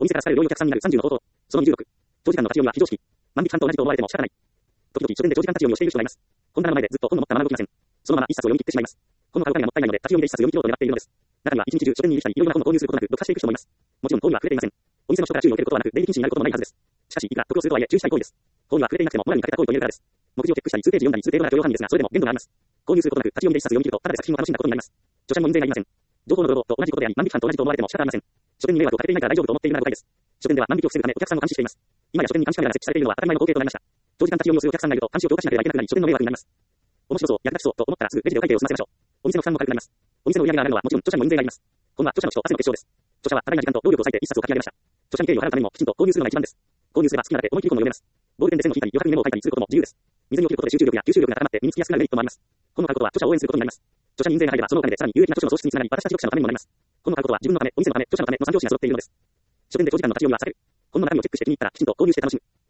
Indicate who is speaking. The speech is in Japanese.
Speaker 1: お店から好かれる良いお客さんになる30の方法。その26。長時間の立ち読みは非常識。万引き犯と同じと思われても仕方ない。時々書店で長時間立ち読みをしている人がいます。本棚の前でずっと本の持ったまま動きません。そのまま一冊を読み切ってしまいます。本の買うお金がもったいないので立ち読みで一冊読み切ろうと願っているのです。中には一日中書店にいる人にいろいろな本を購入することなく読破していく人もいます。もちろん法には触れていません。お店の人から注意を受けることはなく出入り禁止になることもないはずです。しかしいくら得をするとはいえ注意したい行為です。法には触れていなくてもモラルに欠けた行為と言えるからです。目次をチェックしたり数ページ読んだり数程度な許容範囲ですがそれでも限度があります。購入することなく立ち読みで一冊読み切るとただで作品を楽しんだことになります。著者にも印税がいりません。情報の労働と同じことであり万引き犯と同じと思われても仕方ありません。書店に迷惑をかけていないから大丈夫と思っているなら誤解です。書店では万引きを防ぐためお客さんを監視しています。今や書店に監視カメラが設置されているのは当たり前の光景となりました。長時間立ち読みをするお客さんがいると監視を強化しなければいけなくなり書店の迷惑になります。面白そう、役立ちそうと思ったらすぐレジでお会計を済ませましょう。お店の負担も軽くなります。お店の売り上げが上がるのはもちろん著者にも印税があります。本は著者の死と汗の結晶です。著者は多大な時間と労力を割いて一冊を書き上げました。著者に敬意を払うためにもきちんと購入するのが一番です。購入すれば好きなだけ思い切り本を読めます。ボールペンで線を引いたり余白にメモを書いたりすることも自由です。水に置くことで集中力や吸収力が高まって身につきやすくなるメリットもあります。本を買うことは著者を応援することになります。著者に印税が入ればそのお金でさらに有益な著書の創出につながり私たち読者のためにもなります。本を買うことは自分のため、お店のため、著者のための三拍子が揃っているのです。書店で長時間の立ち読みは避ける。本の中身をチェックして気に入ったらきちんと購入して楽しむ。